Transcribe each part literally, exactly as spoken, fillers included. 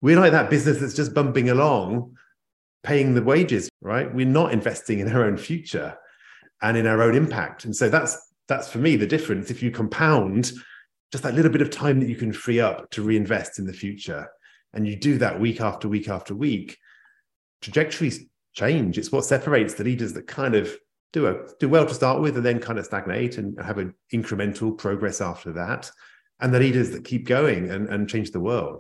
we're like that business that's just bumping along, paying the wages, right? We're not investing in our own future and in our own impact. And so that's that's for me the difference. If you compound just that little bit of time that you can free up to reinvest in the future, and you do that week after week after week, trajectories change. It's what separates the leaders that kind of do a, do well to start with and then kind of stagnate and have an incremental progress after that, and the leaders that keep going and, and change the world.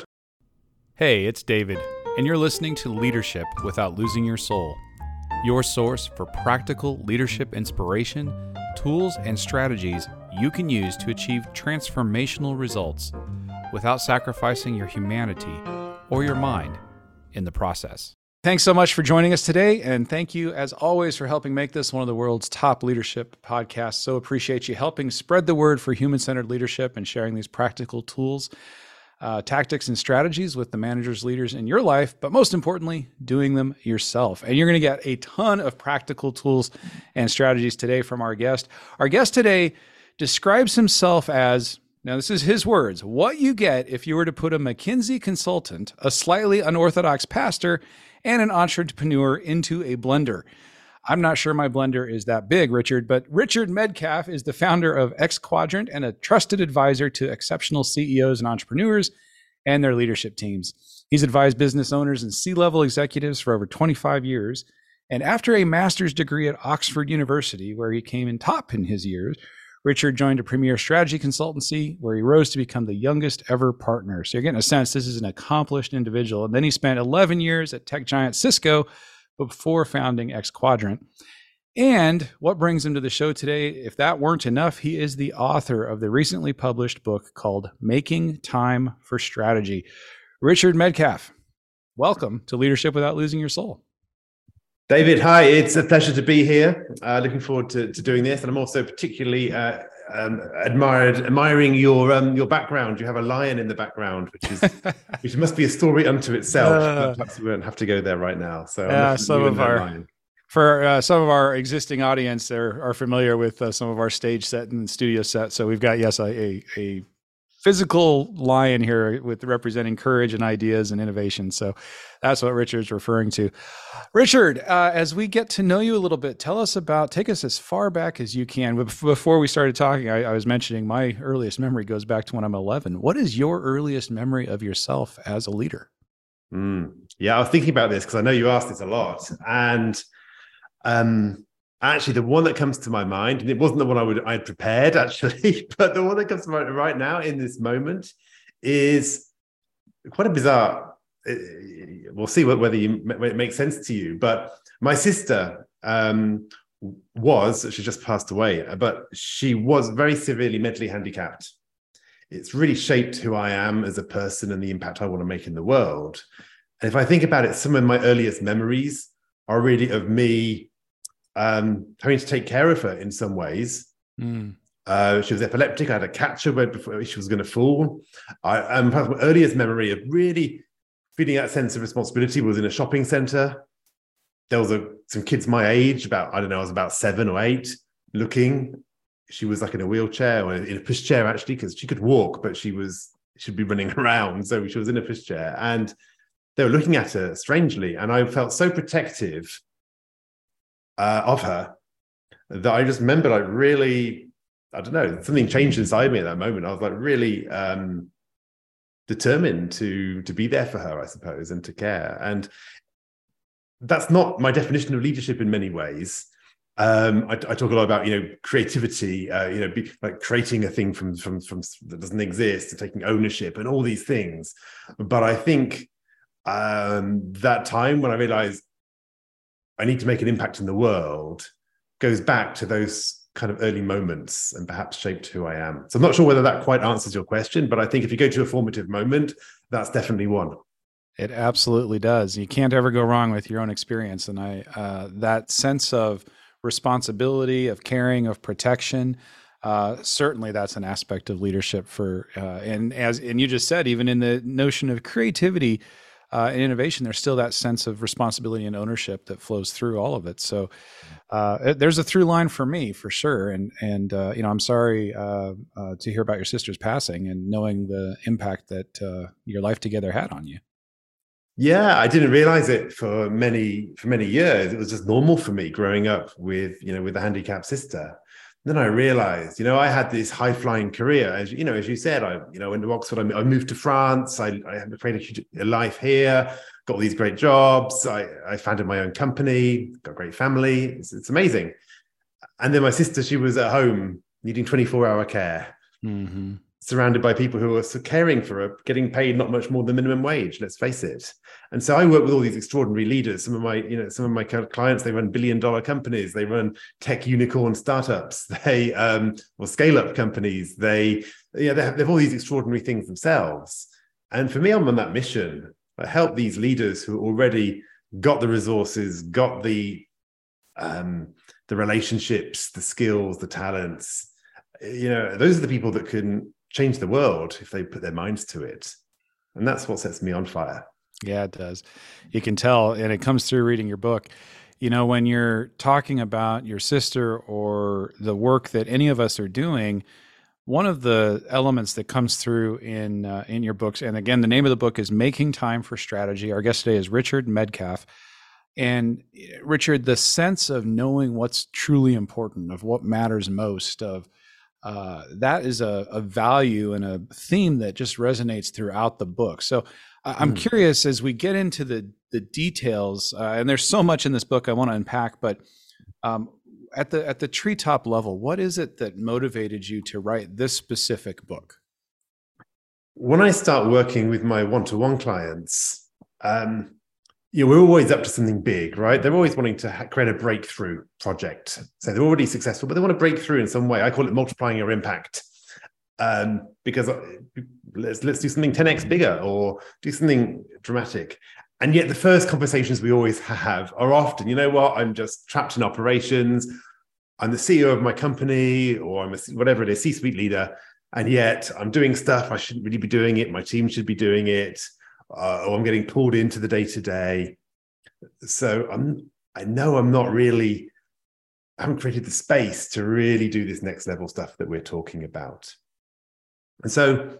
Hey, it's David, and you're listening to Leadership Without Losing Your Soul, your source for practical leadership inspiration, tools, and strategies you can use to achieve transformational results without sacrificing your humanity or your mind in the process. Thanks so much for joining us today, and thank you, as always, for helping make this one of the world's top leadership podcasts. So appreciate you helping spread the word for human-centered leadership and sharing these practical tools, uh, tactics, and strategies with the managers, leaders in your life, but most importantly, doing them yourself. And you're going to get a ton of practical tools and strategies today from our guest. Our guest today describes himself as, now this is his words, what you get if you were to put a McKinsey consultant, a slightly unorthodox pastor, and an entrepreneur into a blender. I'm not sure my blender is that big, Richard, but Richard Medcalf is the founder of X Quadrant and a trusted advisor to exceptional C E Os and entrepreneurs and their leadership teams. He's advised business owners and C-level executives for over twenty-five years. And after a master's degree at Oxford University, where he came in top in his years, Richard joined a premier strategy consultancy where he rose to become the youngest ever partner. So you're getting a sense this is an accomplished individual. And then he spent eleven years at tech giant Cisco before founding X Quadrant. And what brings him to the show today, if that weren't enough, he is the author of the recently published book called Making Time for Strategy. Richard Medcalf, welcome to Leadership Without Losing Your Soul. David, hi. It's a pleasure to be here. Uh, looking forward to, to doing this. And I'm also particularly uh, um, admired, admiring your um, your background. You have a lion in the background, which is which must be a story unto itself. Uh, but perhaps we won't have to go there right now. So uh, some of our lion. For uh, some of our existing audience, they are familiar with uh, some of our stage set and studio set. So we've got, yes, a, a physical lion here with representing courage and ideas and innovation. So that's what Richard's referring to. Richard, uh, as we get to know you a little bit, tell us about, take us as far back as you can. Before we started talking, I, I was mentioning my earliest memory goes back to when I'm eleven. What is your earliest memory of yourself as a leader? Mm, yeah, I was thinking about this because I know you asked this a lot. And um, actually, the one that comes to my mind, and it wasn't the one I would I'd prepared actually, but the one that comes to mind right now in this moment is quite a bizarre. We'll see whether, you, whether it makes sense to you. But my sister um, was, she just passed away, but she was very severely mentally handicapped. It's really shaped who I am as a person and the impact I want to make in the world. And if I think about it, some of my earliest memories are really of me um, having to take care of her in some ways. Mm. Uh, she was epileptic. I had to catch her before she was going to fall. I, um, my earliest memory of really feeling that sense of responsibility was in a shopping center. There was a, some kids my age, about, I don't know, I was about seven or eight, looking. She was like in a wheelchair, or in a pushchair actually, because she could walk, but she was, she'd be running around. So she was in a pushchair and they were looking at her strangely. And I felt so protective uh, of her that I just remember like really, I don't know, something changed inside me at that moment. I was like really, um, determined to to be there for her, I suppose, and to care. And that's not my definition of leadership in many ways. Um, I, I talk a lot about, you know, creativity, uh, you know, be, like creating a thing from from from that doesn't exist, and taking ownership, and all these things. But I think um, that time when I realized I need to make an impact in the world goes back to those kind of early moments and perhaps shaped who I am. So I'm not sure whether that quite answers your question, but I think if you go to a formative moment, that's definitely one. It absolutely does. You can't ever go wrong with your own experience. And I, uh, that sense of responsibility, of caring, of protection, uh, certainly that's an aspect of leadership for, uh, and as, and you just said, even in the notion of creativity, Uh, and innovation, there's still that sense of responsibility and ownership that flows through all of it. So uh, it, there's a through line for me, for sure. And, and uh, you know, I'm sorry uh, uh, to hear about your sister's passing and knowing the impact that uh, your life together had on you. Yeah, I didn't realize it for many for many years. It was just normal for me growing up with, you know, with a handicapped sister. Then I realized, you know, I had this high flying career. As you know, as you said, I, you know, went to Oxford. I, I moved to France. I, I had created a life here. Got all these great jobs. I, I founded my own company. Got a great family. It's, it's amazing. And then my sister, she was at home needing twenty-four hour care. Mm-hmm. Surrounded by people who are caring for her, getting paid not much more than minimum wage, let's face it. And so I work with all these extraordinary leaders. Some of my, you know, some of my clients, they run billion dollar companies, they run tech unicorn startups, they um, or scale up companies. They, yeah, they have, they have all these extraordinary things themselves. And for me, I'm on that mission. I help these leaders who already got the resources, got the um, the relationships, the skills, the talents. You know, those are the people that can change the world if they put their minds to it. And that's what sets me on fire. Yeah, it does. You can tell, and it comes through reading your book. You know, when you're talking about your sister or the work that any of us are doing, one of the elements that comes through in uh, in your books, and again, the name of the book is Making Time for Strategy. Our guest today is Richard Medcalf. And Richard, the sense of knowing what's truly important, of what matters most, of Uh, that is a, a value and a theme that just resonates throughout the book. So uh, I'm mm. curious, as we get into the the details, uh, and there's so much in this book I want to unpack, but um, at the at the treetop level, what is it that motivated you to write this specific book? When I start working with my one-to-one clients, um, you know, we're always up to something big, right? They're always wanting to ha- create a breakthrough project. So they're already successful, but they want to break through in some way. I call it multiplying your impact, um, because let's let's do something ten x bigger or do something dramatic. And yet the first conversations we always have are often, you know what, I'm just trapped in operations. I'm the C E O of my company, or I'm a, whatever it is, C-suite leader. And yet I'm doing stuff I shouldn't really be doing it. My team should be doing it. Uh, or I'm getting pulled into the day-to-day. So I'm, I know I'm not really, I haven't created the space to really do this next level stuff that we're talking about. And so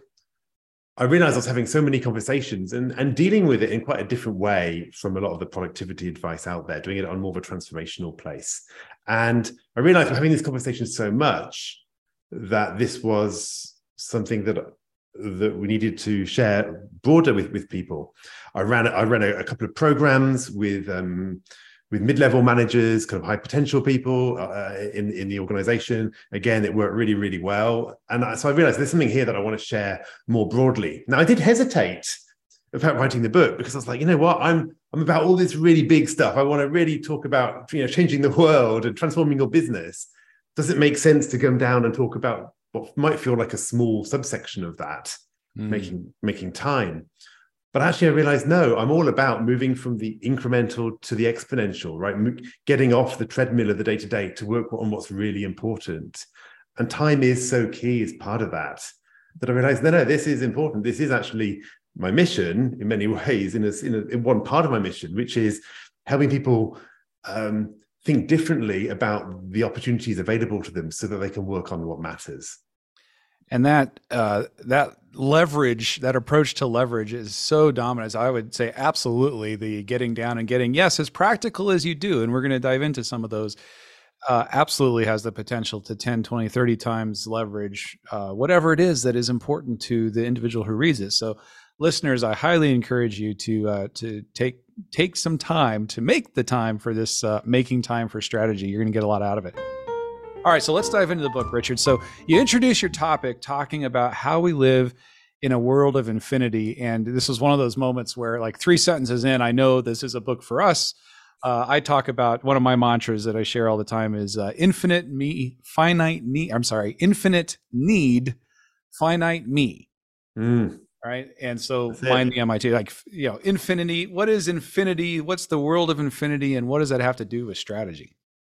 I realized I was having so many conversations and, and dealing with it in quite a different way from a lot of the productivity advice out there, doing it on more of a transformational place. And I realized I'm having these conversations so much that this was something that that we needed to share broader with, with people. I ran I ran a, a couple of programs with um, with mid-level managers, kind of high potential people uh, in, in the organization. Again, it worked really, really well. And I, so I realized there's something here that I want to share more broadly. Now, I did hesitate about writing the book because I was like, you know what, I'm I'm about all this really big stuff. I want to really talk about, you know, changing the world and transforming your business. Does it make sense to come down and talk about what might feel like a small subsection of that, mm. making making time? But actually, I realized, no, I'm all about moving from the incremental to the exponential, right? Getting off the treadmill of the day-to-day to work on what's really important. And time is so key as part of that, that I realized, no, no, this is important. This is actually my mission in many ways, in, a, in, a, in one part of my mission, which is helping people um, think differently about the opportunities available to them so that they can work on what matters. And that uh, that leverage, that approach to leverage is so dominant. I would say absolutely the getting down and getting, yes, as practical as you do, and we're going to dive into some of those, uh, absolutely has the potential to ten, twenty, thirty times leverage, uh, whatever it is that is important to the individual who reads it. So listeners, I highly encourage you to uh, to take take some time to make the time for this uh, Making Time for Strategy. You're going to get a lot out of it. All right, so let's dive into the book, Richard. So you introduce your topic talking about how we live in a world of infinity. And this was one of those moments where, like, three sentences in, I know this is a book for us. Uh, I talk about, one of my mantras that I share all the time is uh, infinite me, finite need. I'm sorry, infinite need, finite me. Mm. Right. And so find the M I T, like, you know, infinity. What is infinity? What's the world of infinity? And what does that have to do with strategy?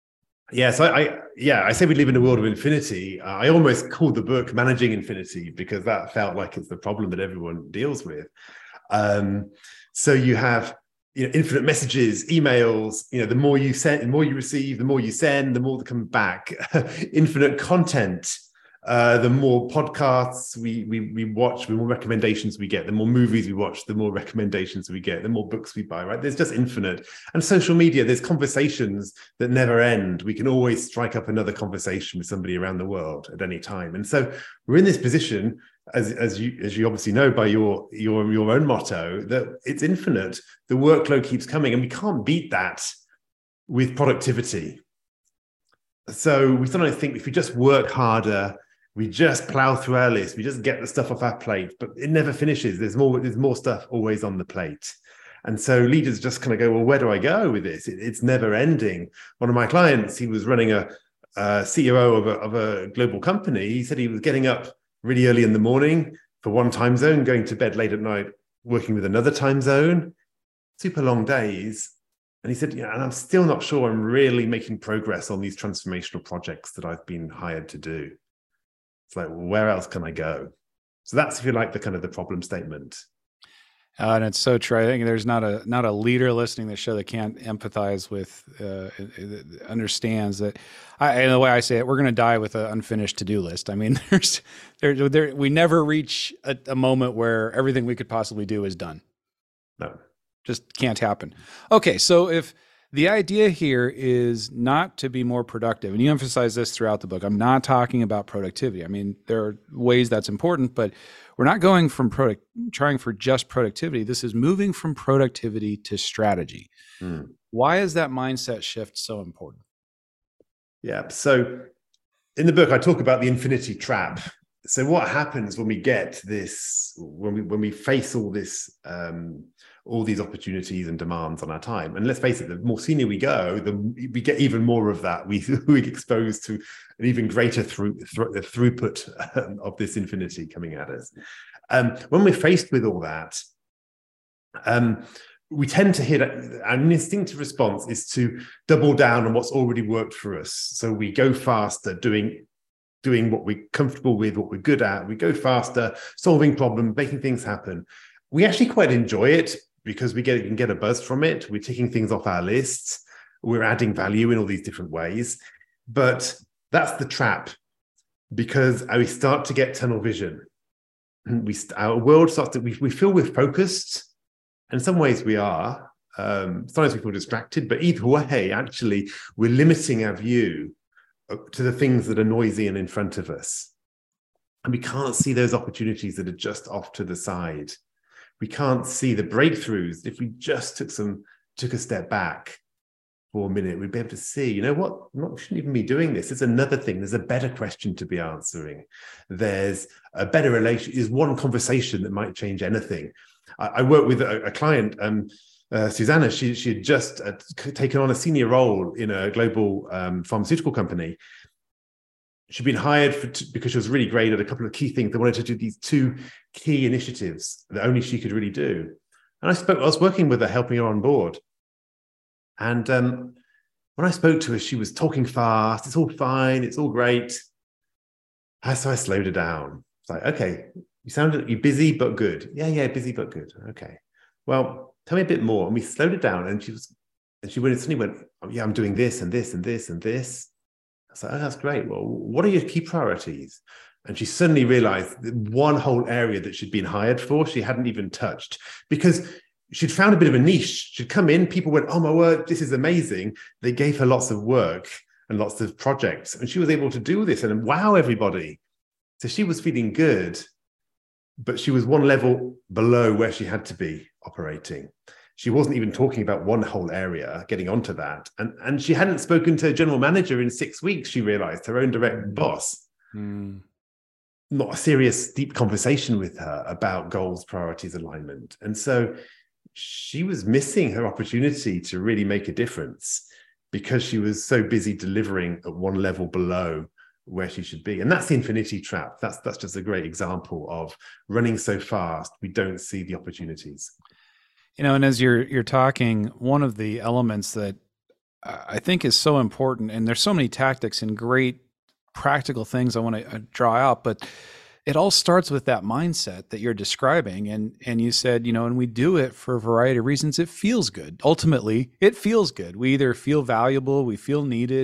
Yes, I, I yeah, I say we live in a world of infinity. Uh, I almost called the book Managing Infinity because that felt like it's the problem that everyone deals with. Um, so you have, you know, infinite messages, emails. You know, the more you send, the more you receive, the more you send, the more that come back. Infinite content. Uh, the more podcasts we, we we watch, the more recommendations we get. The more movies we watch, the more recommendations we get. The more books we buy, right? There's just infinite. And social media, there's conversations that never end. We can always strike up another conversation with somebody around the world at any time. And so we're in this position, as as you as you obviously know by your your your own motto, that it's infinite. The workload keeps coming, and we can't beat that with productivity. So we sometimes think if we just work harder, we just plow through our list, we just get the stuff off our plate, but it never finishes. There's more, there's more stuff always on the plate. And so leaders just kind of go, well, where do I go with this? It, it's never ending. One of my clients, he was running a, a C E O of a, of a global company. He said he was getting up really early in the morning for one time zone, going to bed late at night, working with another time zone, super long days. And he said, yeah, and I'm still not sure I'm really making progress on these transformational projects that I've been hired to do. It's like, well, where else can I go? So that's, if you like, the kind of the problem statement. Uh, and it's so true. I think there's not a not a leader listening to the show that can't empathize with, uh, understands that. I, and the way I say it, we're going to die with an unfinished to-do list. I mean, there's there, there we never reach a, a moment where everything we could possibly do is done. No, just can't happen. Okay, so if the idea here is not to be more productive, and you emphasize this throughout the book, I'm not talking about productivity. I mean, there are ways that's important, but we're not going from product, trying for just productivity. This is moving from productivity to strategy. Mm. Why is that mindset shift so important? Yeah, so in the book, I talk about the infinity trap. So what happens when we get this, when we when we face all this, um, all these opportunities and demands on our time? And let's face it, the more senior we go, the we get even more of that. We we get exposed to an even greater through, through, throughput um, of this infinity coming at us. Um, when we're faced with all that, um, we tend to hit an instinctive response is to double down on what's already worked for us. So we go faster, doing. doing what we're comfortable with, what we're good at. We go faster, solving problems, making things happen. We actually quite enjoy it because we get, can get a buzz from it. We're ticking things off our lists. We're adding value in all these different ways. But that's the trap, because we start to get tunnel vision. We, our world starts to, we, we feel we're focused. In some ways we are. Um, sometimes we feel distracted, but either way, actually, we're limiting our view to the things that are noisy and in front of us. And we can't see those opportunities that are just off to the side. We can't see the breakthroughs. If we just took some, took a step back for a minute, we'd be able to see, you know what, I'm not, shouldn't even be doing this. There's another thing. There's a better question to be answering. There's a better relation. There's one conversation that might change anything. I, I work with a, a client, um, Uh, Susanna, she, she had just uh, taken on a senior role in a global um, pharmaceutical company. She'd been hired for t- because she was really great at a couple of key things. They wanted to do these two key initiatives that only she could really do. And I spoke, I was working with her, helping her on board. And um, when I spoke to her, she was talking fast. It's all fine. It's all great. So I slowed her down. It's like, okay, you sound, you're busy, but good. Yeah, yeah, busy, but good. Okay. Well, tell me a bit more. And we slowed it down, and she was, and she went, suddenly went, oh, yeah, I'm doing this and this and this and this. I was like, oh, that's great. Well, what are your key priorities? And she suddenly realized that one whole area that she'd been hired for, she hadn't even touched, because she'd found a bit of a niche. She'd come in, people went, oh my word, this is amazing. They gave her lots of work and lots of projects, and she was able to do this and wow everybody. So she was feeling good, but she was one level below where she had to be operating. She wasn't even talking about one whole area, getting onto that. And, and she hadn't spoken to a general manager in six weeks, she realized, her own direct boss. Mm. Not a serious, deep conversation with her about goals, priorities, alignment. And so she was missing her opportunity to really make a difference because she was so busy delivering at one level below where she should be. And that's the infinity trap. That's that's just a great example of running so fast, we don't see the opportunities. You know, and as you're you're talking, one of the elements that I think is so important, and there's so many tactics and great practical things I want to draw out, but it all starts with that mindset that you're describing. And and you said, you know, and we do it for a variety of reasons. It feels good. Ultimately, it feels good. We either feel valuable, we feel needed,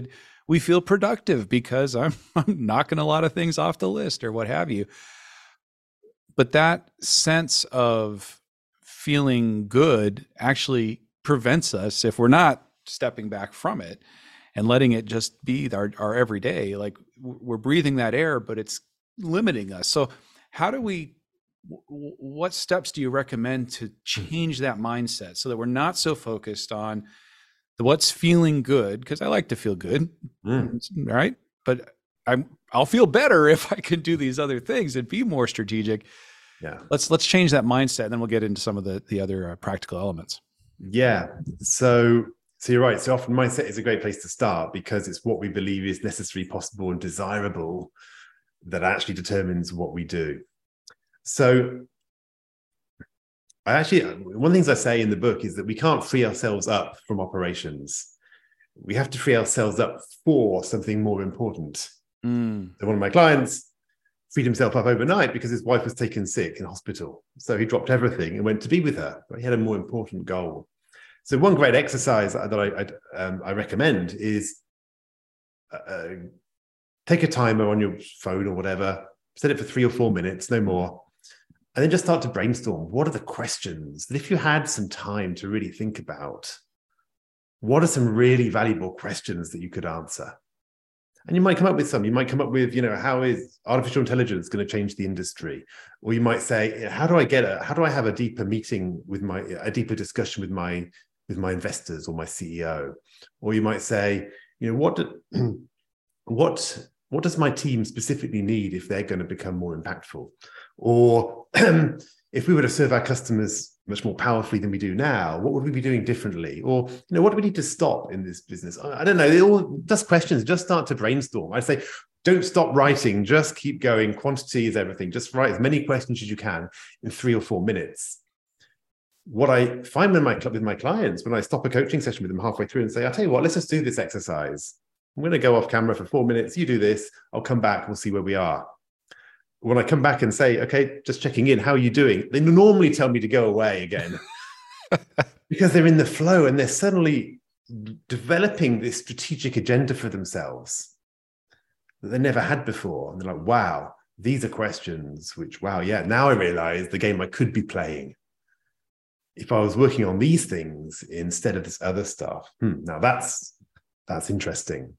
we feel productive because I'm, I'm knocking a lot of things off the list or what have you. But that sense of feeling good actually prevents us, if we're not stepping back from it and letting it just be our, our everyday, like we're breathing that air, but it's limiting us. So how do we, what steps do you recommend to change that mindset so that we're not so focused on the what's feeling good? Because I like to feel good, mm. right? But I'm, I'll feel better if I can do these other things and be more strategic. Yeah. Let's let's change that mindset, and then we'll get into some of the the other uh, practical elements. Yeah. So so you're right. So often mindset is a great place to start because it's what we believe is necessary, possible, and desirable that actually determines what we do. So I actually, one of the things I say in the book is that we can't free ourselves up from operations. We have to free ourselves up for something more important. Mm. So one of my clients freed himself up overnight because his wife was taken sick in hospital. So he dropped everything and went to be with her. But he had a more important goal. So one great exercise that I, I, um, I recommend is uh, take a timer on your phone or whatever, set it for three or four minutes, no more. And then just start to brainstorm. What are the questions that if you had some time to really think about, what are some really valuable questions that you could answer? And you might come up with some. You might come up with, you know, how is artificial intelligence going to change the industry? Or you might say, how do I get a, how do I have a deeper meeting with my, a deeper discussion with my, with my investors or my C E O? Or you might say, you know, what, do, what, what does my team specifically need if they're going to become more impactful? Or if we were to serve our customers much more powerfully than we do now, what would we be doing differently? Or, you know, what do we need to stop in this business? I, I don't know. They all just questions, just start to brainstorm. I say, don't stop writing, just keep going. Quantity is everything. Just write as many questions as you can in three or four minutes. What I find with my, with my clients, when I stop a coaching session with them halfway through and say, I'll tell you what, let's just do this exercise. I'm going to go off camera for four minutes. You do this. I'll come back. We'll see where we are. When I come back and say, okay, just checking in, how are you doing? They normally tell me to go away again because they're in the flow and they're suddenly developing this strategic agenda for themselves that they never had before. And they're like, wow, these are questions which, wow, yeah, now I realize the game I could be playing if I was working on these things instead of this other stuff. Hmm, now that's, that's interesting.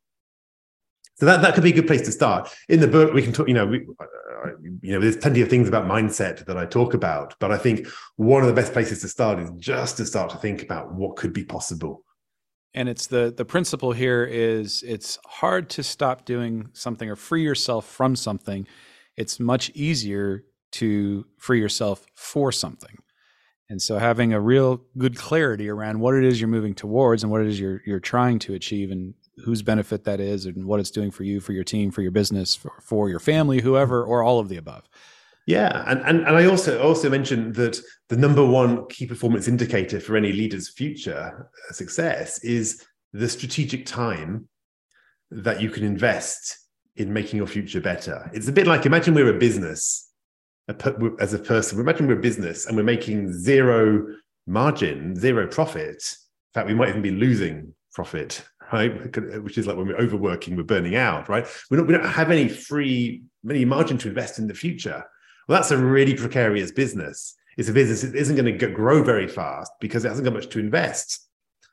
So that, that could be a good place to start. In the book, we can talk, you know, we, uh, you know, there's plenty of things about mindset that I talk about, but I think one of the best places to start is just to start to think about what could be possible. And it's the, the principle here is it's hard to stop doing something or free yourself from something. It's much easier to free yourself for something. And so having a real good clarity around what it is you're moving towards and what it is you're, you're trying to achieve and whose benefit that is and what it's doing for you, for your team, for your business, for, for your family, whoever, or all of the above. Yeah. And, and, and I also, also mentioned that the number one key performance indicator for any leader's future success is the strategic time that you can invest in making your future better. It's a bit like, imagine we're a business a, as a person, imagine we're a business and we're making zero margin, zero profit. In fact, we might even be losing profit. Right, which is like when we're overworking, we're burning out, right? We don't, we don't have any free, any margin to invest in the future. Well, that's a really precarious business. It's a business that isn't going to grow very fast because it hasn't got much to invest.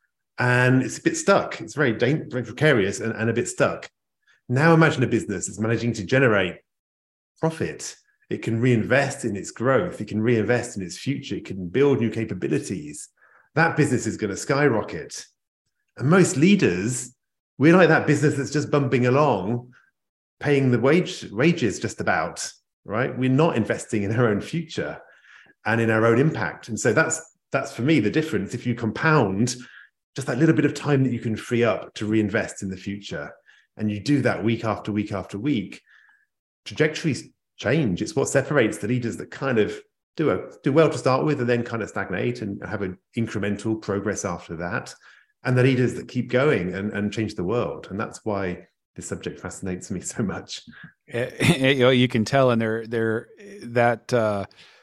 And it's a bit stuck. It's very, very precarious and, and a bit stuck. Now imagine a business that's managing to generate profit. It can reinvest in its growth. It can reinvest in its future. It can build new capabilities. That business is going to skyrocket. And most leaders, we're like that business that's just bumping along, paying the wage wages just about, right? We're not investing in our own future and in our own impact. And so that's, that's for me, the difference. If you compound just that little bit of time that you can free up to reinvest in the future, and you do that week after week after week, trajectories change. It's what separates the leaders that kind of do, a, do well to start with and then kind of stagnate and have an incremental progress after that. And the leaders that keep going and, and change the world. And that's why this subject fascinates me so much. You know, you can tell in there, there that uh,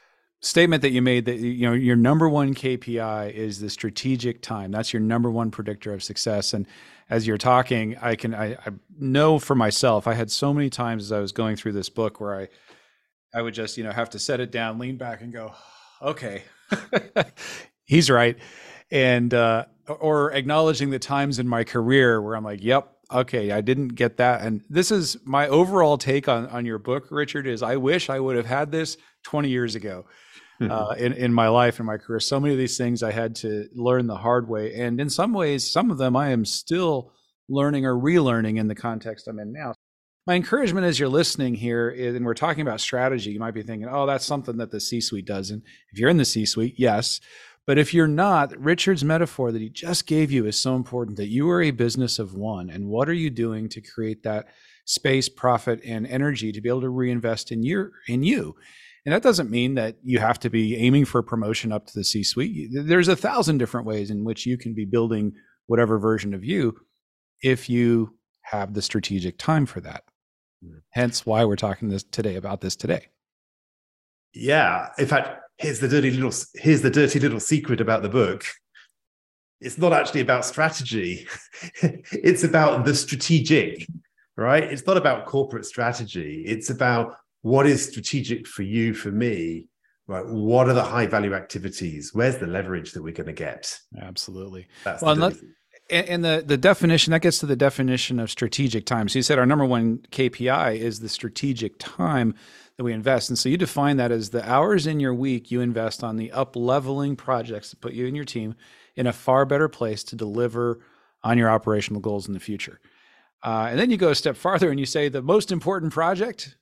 statement that you made that, you know, your number one K P I is the strategic time. That's your number one predictor of success. And as you're talking, I can, I, I know for myself, I had so many times as I was going through this book where I, I would just, you know, have to set it down, lean back and go, okay, he's right. And, uh, or acknowledging the times in my career where I'm like, yep, okay, I didn't get that. And this is my overall take on, on your book, Richard, is I wish I would have had this twenty years ago uh, in, in my life and my career. So many of these things I had to learn the hard way. And in some ways, some of them I am still learning or relearning in the context I'm in now. My encouragement as you're listening here is, and we're talking about strategy, you might be thinking, oh, that's something that the C-suite does. And if you're in the C-suite, yes. But if you're not, Richard's metaphor that he just gave you is so important, that you are a business of one. And what are you doing to create that space, profit, and energy to be able to reinvest in your in you? And that doesn't mean that you have to be aiming for a promotion up to the C-suite. There's a thousand different ways in which you can be building whatever version of you if you have the strategic time for that. Hence why we're talking this today about this today. Yeah. In fact, here's the dirty little here's the dirty little secret about the book. It's not actually about strategy. It's about the strategic, right? It's not about corporate strategy. It's about what is strategic for you, for me, right? What are the high value activities? Where's the leverage that we're going to get? Absolutely. That's well, the and, and the, the definition, that gets to the definition of strategic time. So you said our number one K P I is the strategic time that we invest. And so you define that as the hours in your week you invest on the up-leveling projects that put you and your team in a far better place to deliver on your operational goals in the future. Uh, and then you go a step farther and you say the most important project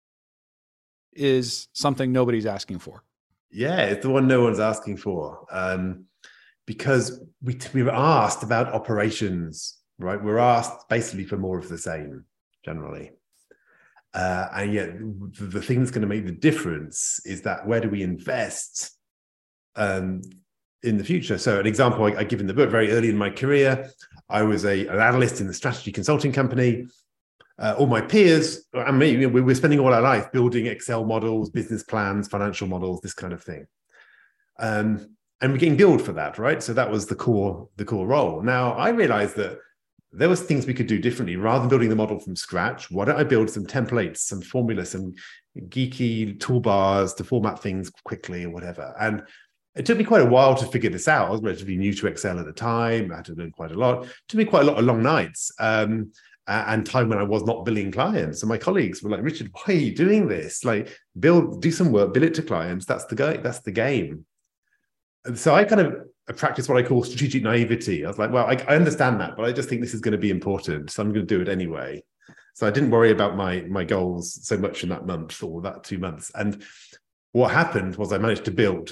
is something nobody's asking for. Yeah, it's the one no one's asking for. Um, because we, we were asked about operations, right? We're asked basically for more of the same, generally. Uh, and yet the, the thing that's going to make the difference is that where do we invest um, in the future? So an example I, I give in the book, very early in my career, I was a, an analyst in the strategy consulting company. Uh, all my peers and me, you know, we were spending all our life building Excel models, business plans, financial models, this kind of thing. Um, and we're getting billed for that, right? So that was the core, the core role. Now, I realized that there was things we could do differently. Rather than building the model from scratch, why don't I build some templates, some formulas, some geeky toolbars to format things quickly or whatever? And it took me quite a while to figure this out. I was relatively new to Excel at the time. I had to learn quite a lot. It took me quite a lot of long nights. Um, and time when I was not billing clients. And my colleagues were like, Richard, why are you doing this? Like, build, do some work, bill it to clients. That's the go, that's the game. And so I kind of practice what I call strategic naivety. I was like, well, I, I understand that, but I just think this is going to be important, so I'm going to do it anyway. So I didn't worry about my, my goals so much in that month or that two months. And what happened was I managed to build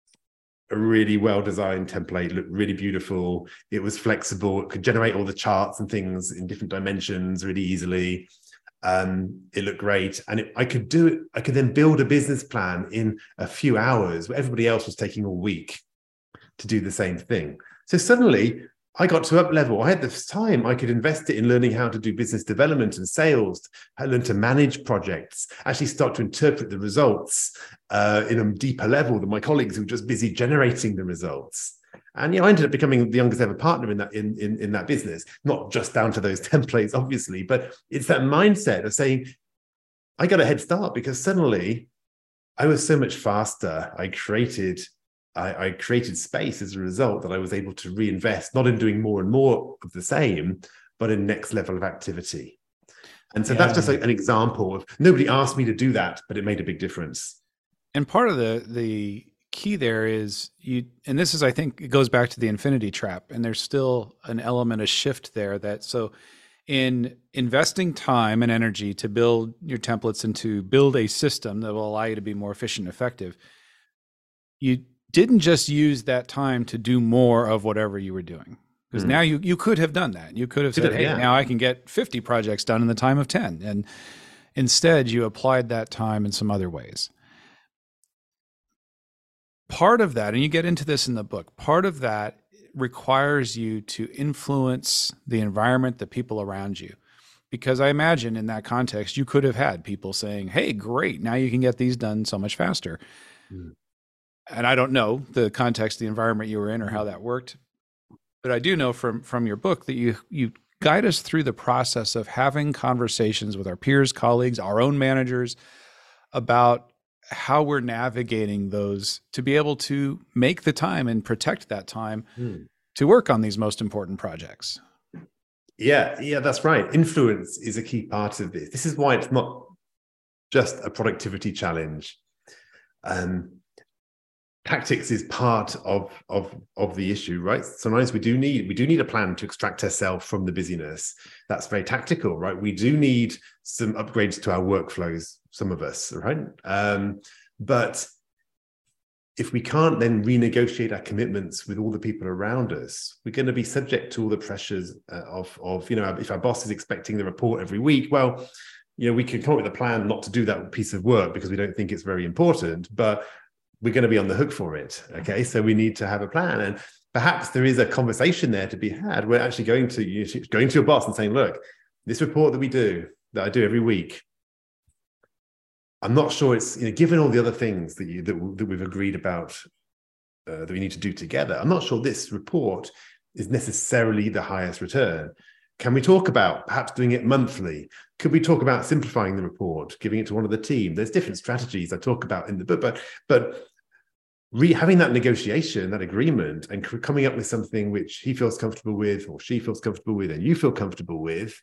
a really well-designed template, looked really beautiful. It was flexible. It could generate all the charts and things in different dimensions really easily. Um, it looked great. And it, I could do it. I could then build a business plan in a few hours where everybody else was taking a week to do the same thing. So suddenly I got to up level. I had this time. I could invest it in learning how to do business development and sales. I learned to manage projects, actually start to interpret the results uh, in a deeper level than my colleagues who were just busy generating the results. And you know, I ended up becoming the youngest ever partner in that in, in, in that business, not just down to those templates, obviously, but it's that mindset of saying, I got a head start because suddenly I was so much faster. I created I, I created space as a result that I was able to reinvest, not in doing more and more of the same, but in next level of activity. And so yeah. That's just like an example of nobody asked me to do that, but it made a big difference. And part of the the key there is you, and this is, I think it goes back to the infinity trap, and there's still an element of shift there that, so in investing time and energy to build your templates and to build a system that will allow you to be more efficient and effective, you didn't just use that time to do more of whatever you were doing. Because mm. now you, you could have done that. You could have said, hey, yeah. now I can get fifty projects done in the time of ten. And instead you applied that time in some other ways. Part of that, and you get into this in the book, part of that requires you to influence the environment, the people around you. Because I imagine in that context, you could have had people saying, hey, great, now you can get these done so much faster. Mm. and I don't know the context, the environment you were in or how that worked, but I do know from, from your book that you, you guide us through the process of having conversations with our peers, colleagues, our own managers about how we're navigating those to be able to make the time and protect that time mm. to work on these most important projects. Yeah, yeah, that's right. Influence is a key part of this. This is why it's not just a productivity challenge. Um, tactics is part of, of, of the issue, right? Sometimes we do need we do need a plan to extract ourselves from the busyness. That's very tactical, right? We do need some upgrades to our workflows, some of us, right? Um, but if we can't then renegotiate our commitments with all the people around us, we're going to be subject to all the pressures uh, of, of, you know, if our boss is expecting the report every week, well, you know, we can come up with a plan not to do that piece of work because we don't think it's very important, but we're going to be on the hook for it. Okay. So we need to have a plan. And perhaps there is a conversation there to be had. We're actually going to, you know, going to your boss and saying, look, this report that we do, that I do every week, I'm not sure it's, you know, given all the other things that you that, that we've agreed about uh, that we need to do together, I'm not sure this report is necessarily the highest return. Can we talk about perhaps doing it monthly? Could we talk about simplifying the report, giving it to one of the team? There's different strategies I talk about in the book, but but re having that negotiation, that agreement, and coming up with something which he feels comfortable with, or she feels comfortable with, and you feel comfortable with.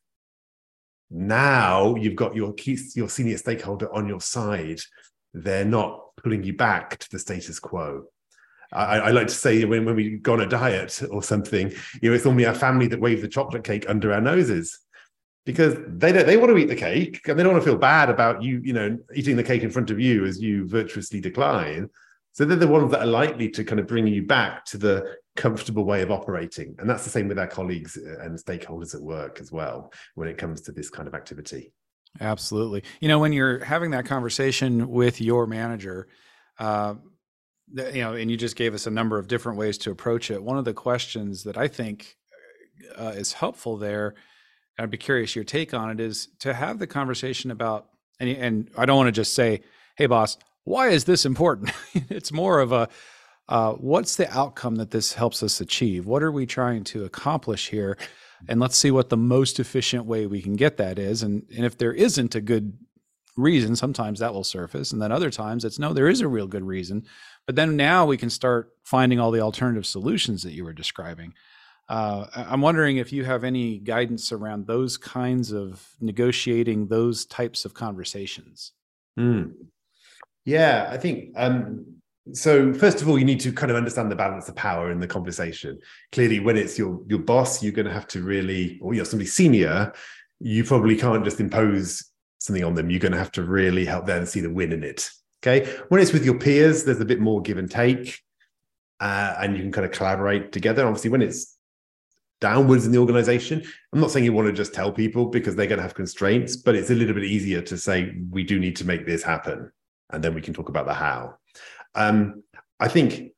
Now you've got your key, your senior stakeholder on your side. They're not pulling you back to the status quo. I, I like to say when, when we go on a diet or something, you know, it's normally our family that wave the chocolate cake under our noses because they don't, they want to eat the cake and they don't want to feel bad about you, you know, eating the cake in front of you as you virtuously decline. So they're the ones that are likely to kind of bring you back to the comfortable way of operating. And that's the same with our colleagues and stakeholders at work as well, when it comes to this kind of activity. Absolutely. You know, when you're having that conversation with your manager, uh, you know, and you just gave us a number of different ways to approach it. One of the questions that I think uh, is helpful there, and I'd be curious your take on it, is to have the conversation about, and, and I don't want to just say, hey, boss, why is this important? It's more of a, uh, what's the outcome that this helps us achieve? What are we trying to accomplish here? And let's see what the most efficient way we can get that is. And, and if there isn't a good reason, sometimes that will surface. And then other times it's, no, there is a real good reason. But then now we can start finding all the alternative solutions that you were describing. Uh, I'm wondering if you have any guidance around those kinds of negotiating those types of conversations. Mm. Yeah, I think, um, so first of all, you need to kind of understand the balance of power in the conversation. Clearly, when it's your, your boss, you're going to have to really, or you're somebody senior, you probably can't just impose something on them. You're going to have to really help them see the win in it. Okay. When it's with your peers, there's a bit more give and take, uh, and you can kind of collaborate together. Obviously, when it's downwards in the organization, I'm not saying you want to just tell people because they're going to have constraints, but it's a little bit easier to say, we do need to make this happen. And then we can talk about the how. Um, I think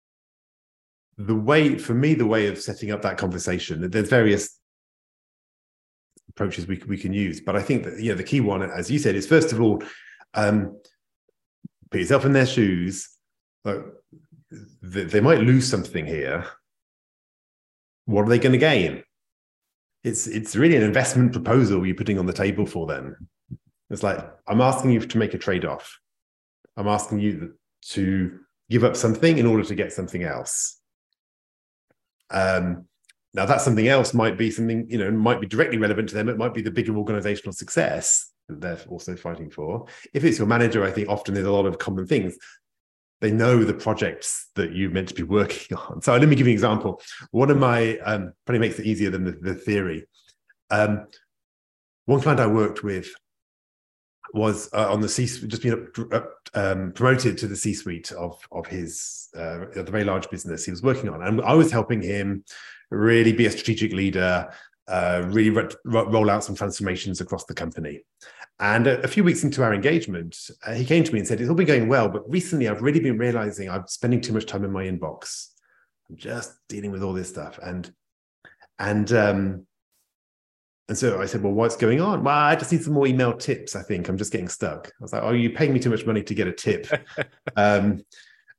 the way, for me, the way of setting up that conversation, there's various approaches we, we can use. But I think that, you know, the key one, as you said, is first of all, um, put yourself in their shoes. Like, they, they might lose something here. What are they going to gain? It's, it's really an investment proposal you're putting on the table for them. It's like, I'm asking you to make a trade-off. I'm asking you to give up something in order to get something else. Um, now, that something else might be something, you know, might be directly relevant to them. It might be the bigger organizational success that they're also fighting for. If it's your manager, I think often there's a lot of common things. They know the projects that you're meant to be working on. So let me give you an example. One of my, um, probably makes it easier than the, the theory. Um, one client I worked with was uh, on the C, just been um, promoted to the C-suite of of his uh, the very large business he was working on, and I was helping him really be a strategic leader, uh, really ro roll out some transformations across the company. And a, a few weeks into our engagement, uh, he came to me and said, "It's all been going well, but recently I've really been realizing I'm spending too much time in my inbox. I'm just dealing with all this stuff." And and um, And so I said, well, what's going on? Well, I just need some more email tips, I think. I'm just getting stuck. I was like, oh, you're paying me too much money to get a tip. um,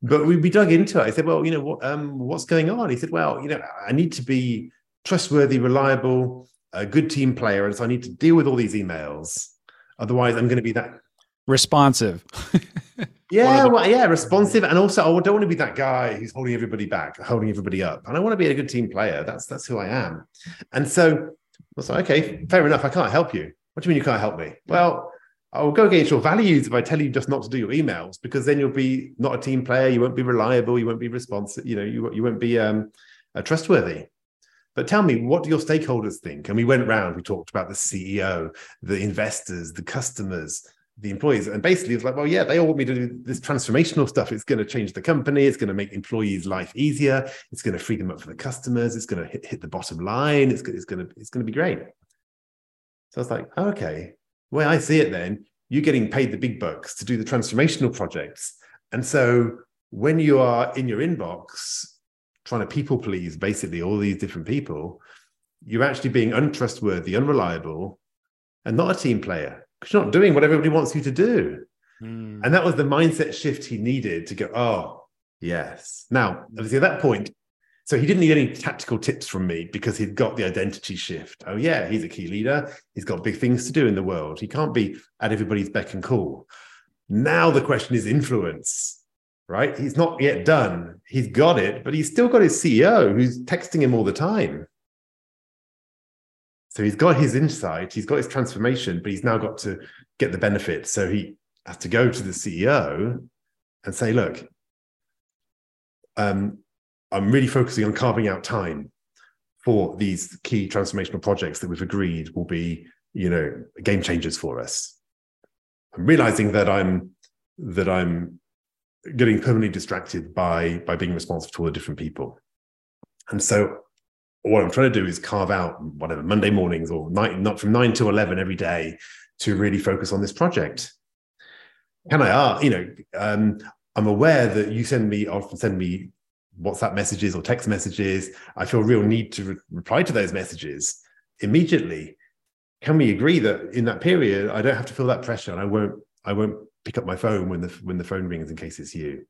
But we, we dug into it. I said, well, you know, what, um, what's going on? He said, well, you know, I need to be trustworthy, reliable, a good team player. And so I need to deal with all these emails. Otherwise, I'm going to be that responsive. yeah, the- well, yeah, responsive. And also, I don't want to be that guy who's holding everybody back, holding everybody up. And I want to be a good team player. That's that's who I am. And so I was like, okay, fair enough. I can't help you. What do you mean you can't help me? Well, I'll go against your values if I tell you just not to do your emails, because then you'll be not a team player. You won't be reliable. You won't be responsive. You know, you, you won't be um, uh, trustworthy. But tell me, what do your stakeholders think? And we went round, we talked about the C E O, the investors, the customers, the employees. And basically it's like, well, yeah, they all want me to do this transformational stuff. It's going to change the company. It's going to make employees' life easier. It's going to free them up for the customers. It's going to hit, hit the bottom line. It's, it's going to, it's going to be great. So I was like, oh, okay. The way I see it then, you're getting paid the big bucks to do the transformational projects. And so when you are in your inbox trying to people please basically all these different people, you're actually being untrustworthy, unreliable, and not a team player, because you're not doing what everybody wants you to do. Mm. And that was the mindset shift he needed to go, oh, yes. Now, obviously at that point, so he didn't need any tactical tips from me because he'd got the identity shift. Oh, yeah, he's a key leader. He's got big things to do in the world. He can't be at everybody's beck and call. Now the question is influence, right? He's not yet done. He's got it, but he's still got his C E O who's texting him all the time. So he's got his insight, he's got his transformation, but he's now got to get the benefit. So he has to go to the C E O and say, look, um, I'm really focusing on carving out time for these key transformational projects that we've agreed will be, you know, game changers for us. I'm realizing that I'm that I'm getting permanently distracted by by being responsive to all the different people. And so what I'm trying to do is carve out whatever Monday mornings or night, not from nine to eleven every day to really focus on this project. Can I ask, you know, um, I'm aware that you send me, often send me WhatsApp messages or text messages. I feel a real need to re- reply to those messages immediately. Can we agree that in that period, I don't have to feel that pressure and I won't, I won't pick up my phone when the, when the phone rings in case it's you?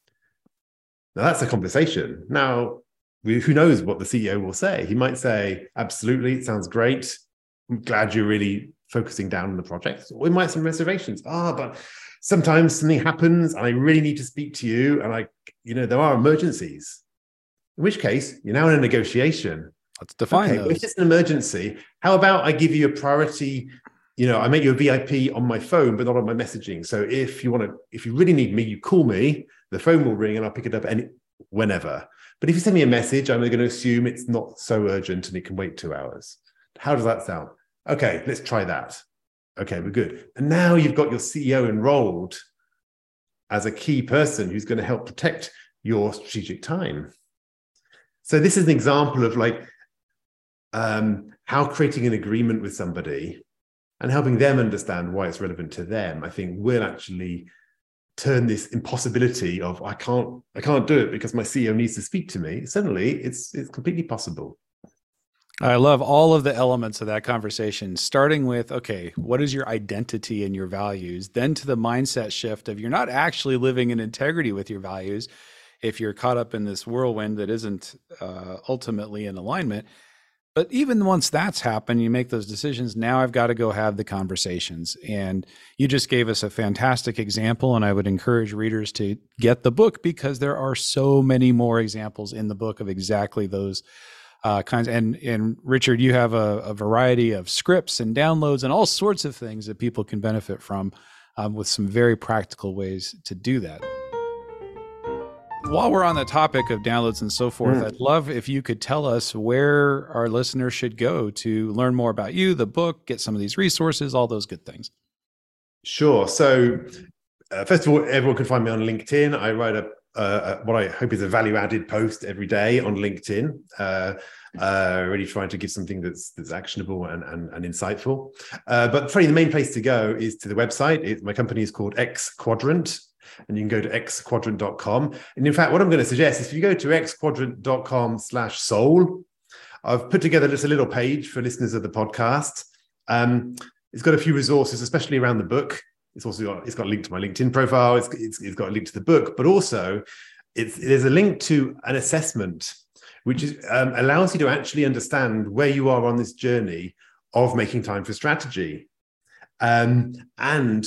Now that's a conversation. Now, we, who knows what the C E O will say? He might say, absolutely, it sounds great. I'm glad you're really focusing down on the project. Or we might have some reservations. Ah, oh, but sometimes something happens and I really need to speak to you. And I, you know, there are emergencies. In which case, you're now in a negotiation. Let's define okay, those. If it's an emergency, how about I give you a priority? You know, I make you a V I P on my phone, but not on my messaging. So if you want to, if you really need me, you call me, the phone will ring and I'll pick it up any, whenever. But if you send me a message, I'm going to assume it's not so urgent and it can wait two hours. How does that sound? Okay, let's try that. Okay, we're good. And now you've got your C E O enrolled as a key person who's going to help protect your strategic time. So this is an example of like um, how creating an agreement with somebody and helping them understand why it's relevant to them, I think will actually turn this impossibility of I can't I can't do it because my C E O needs to speak to me. Suddenly it's it's completely possible. I love all of the elements of that conversation, starting with, okay, what is your identity and your values? Then to the mindset shift of you're not actually living in integrity with your values if you're caught up in this whirlwind that isn't uh, ultimately in alignment. But even once that's happened, you make those decisions. Now I've got to go have the conversations. And you just gave us a fantastic example. And I would encourage readers to get the book because there are so many more examples in the book of exactly those uh, kinds. And, and Richard, you have a, a variety of scripts and downloads and all sorts of things that people can benefit from um, with some very practical ways to do that. While we're on the topic of downloads and so forth, mm. I'd love if you could tell us where our listeners should go to learn more about you, the book, get some of these resources, all those good things. Sure. So uh, first of all, everyone can find me on LinkedIn. I write a, uh, what I hope is a value-added post every day on LinkedIn, uh, uh, really trying to give something that's that's actionable and, and, and insightful. Uh, but probably the main place to go is to the website. It, my company is called X Quadrant. And you can go to x quadrant dot com. And in fact, what I'm going to suggest is if you go to x quadrant dot com slash soul, I've put together just a little page for listeners of the podcast. Um, it's got a few resources, especially around the book. It's also got, it's got a link to my LinkedIn profile. It's, it's, it's got a link to the book, but also it's, there's a link to an assessment, which is, um, allows you to actually understand where you are on this journey of making time for strategy. Um, and